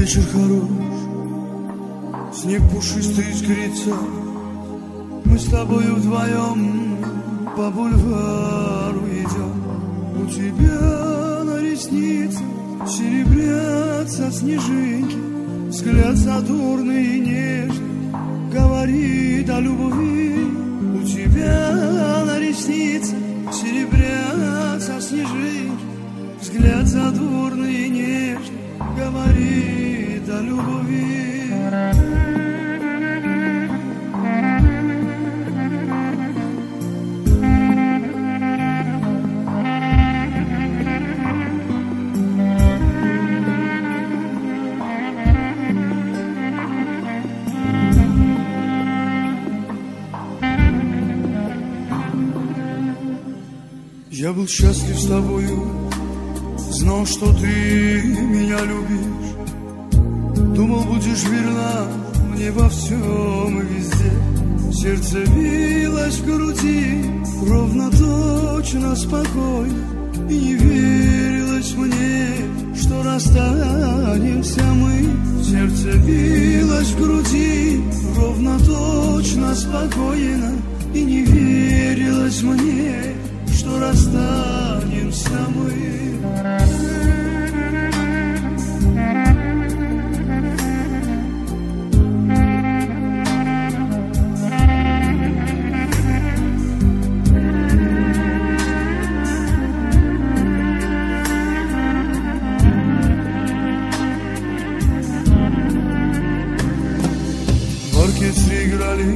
вечер хорош, снег пушистый искрится, мы с тобою вдвоем по бульвару идем. У тебя на ресницах серебрятся снежинки, взгляд задорный и нежный говорит о любви. У тебя на ресницах серебрятся снежинки, взгляд задорный и нежный говорит о любви. Я был счастлив с тобою, знал, что ты меня любишь, думал, будешь верна мне во всем и везде. Сердце билось в груди ровно, точно, спокойно, и не верилось мне, что расстанемся мы. Сердце билось в груди ровно, точно, спокойно, и не верилось мне, что расстанемся мы. В оркестре играли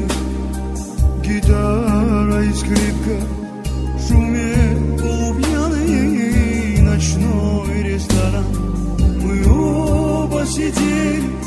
гитара и скрипка, в шуме полупьяный ночной ресторан. Мы оба сидели